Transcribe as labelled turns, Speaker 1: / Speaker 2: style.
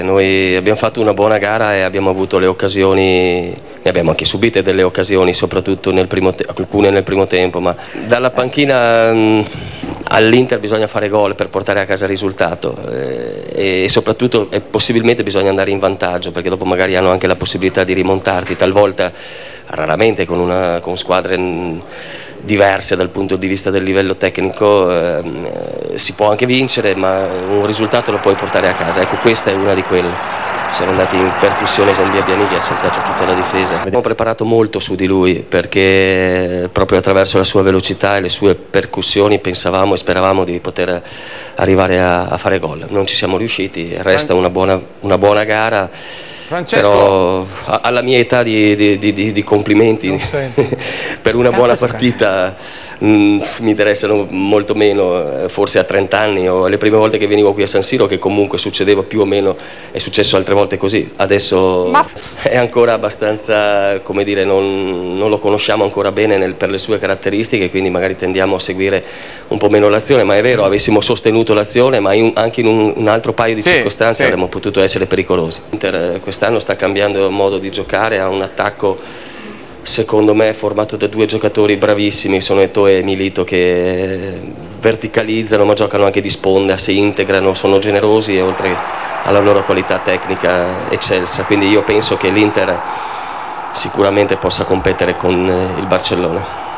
Speaker 1: Noi abbiamo fatto una buona gara e abbiamo avuto le occasioni, ne abbiamo anche subite delle occasioni, soprattutto alcune nel primo tempo, ma dalla panchina all'Inter bisogna fare gol per portare a casa il risultato e soprattutto possibilmente bisogna andare in vantaggio, perché dopo magari hanno anche la possibilità di rimontarti, talvolta, raramente con squadre diverse dal punto di vista del livello tecnico, si può anche vincere, ma un risultato lo puoi portare a casa. Ecco, questa è una di quelle. Siamo andati in percussione con Biabiani che ha saltato tutta la difesa. Abbiamo preparato molto su di lui, perché proprio attraverso la sua velocità e le sue percussioni pensavamo e speravamo di poter arrivare a fare gol. Non ci siamo riusciti, resta una buona gara.
Speaker 2: Francesco,
Speaker 1: però alla mia età di complimenti per una buona partita mi interessano molto meno, forse a 30 anni o le prime volte che venivo qui a San Siro, che comunque succedeva più o meno, è successo altre volte così. Adesso è ancora abbastanza, come dire, non lo conosciamo ancora bene per le sue caratteristiche, quindi magari tendiamo a seguire un po' meno l'azione, ma è vero, avessimo sostenuto l'azione, ma anche in un altro paio di circostanze avremmo potuto essere pericolosi. L'Inter quest'anno sta cambiando modo di giocare, ha un attacco secondo me formato da due giocatori bravissimi, sono Eto'o e Milito, che verticalizzano ma giocano anche di sponda, si integrano, sono generosi e oltre alla loro qualità tecnica eccelsa, quindi io penso che l'Inter sicuramente possa competere con il Barcellona.